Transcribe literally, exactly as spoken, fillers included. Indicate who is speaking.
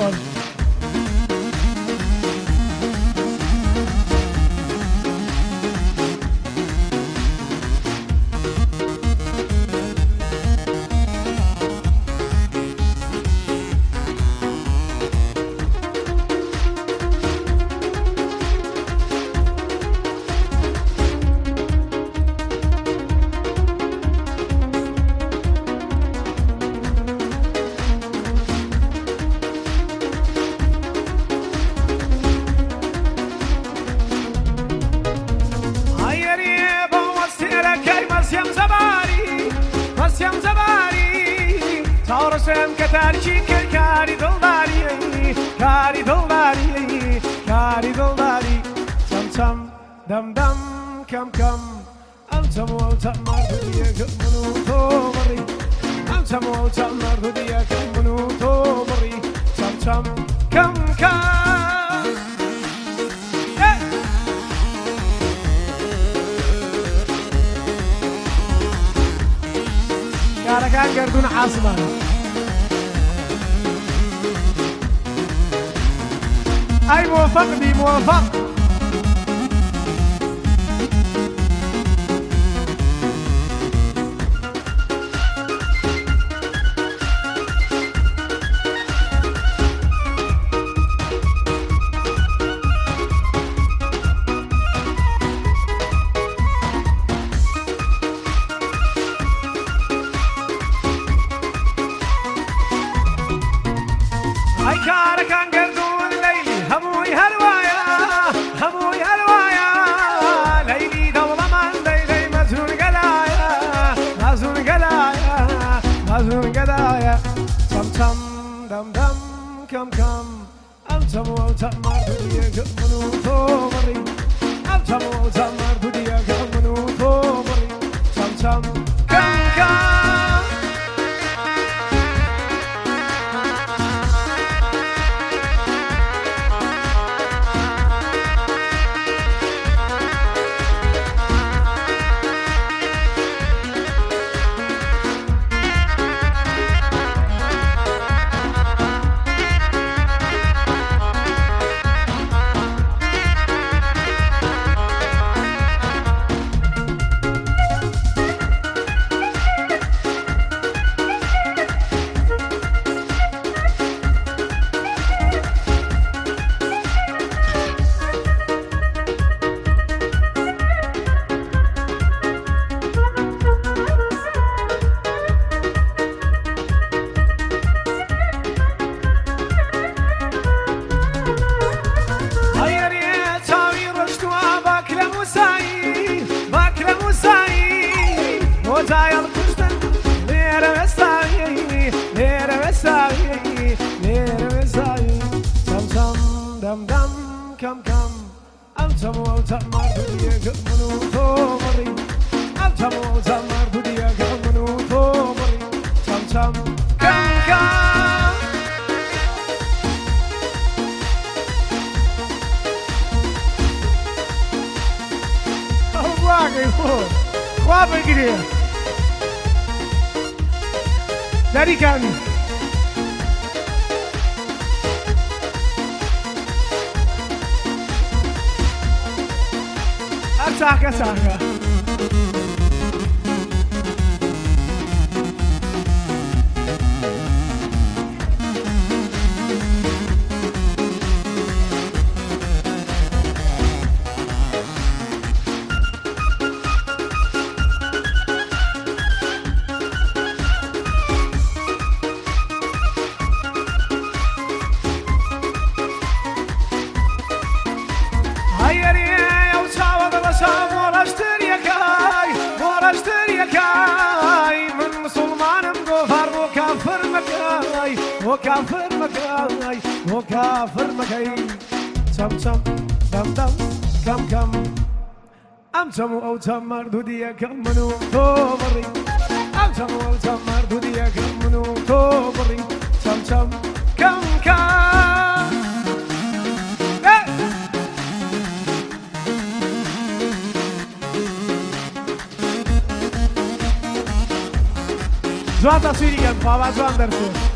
Speaker 1: خۆش
Speaker 2: تارسم که ترچی که کاری دلداری کاری دلداری کاری دلداری چم چم دم دم کم کم انتم و انتم مردیه که منو تو بری انتم و انتم مردیه که منو تو بری چم چم کم کم كان قردون عاصمة أي موفق بي موفق كم كم أنتم وأنتم مردودية كمنو تومري أنتم وأنتم مردودية كمنو تومري كم كم كم كم كم كم أنتم وأنتم مردودية كمنو تومري أنتم وأنتم مردودية كمنو تومري كم كم كم كم واقعي فوق خواب القرية داري كامي ساكا ساكا وكافر مكاي وكافر مكاي سم سم دم دم كم كم أم سمو أو سم مردودية كم منو توبري أم سمو أو سم مردودية كم منو توبري سم سم كم كم زوان تصويري كم بابا زوان درسو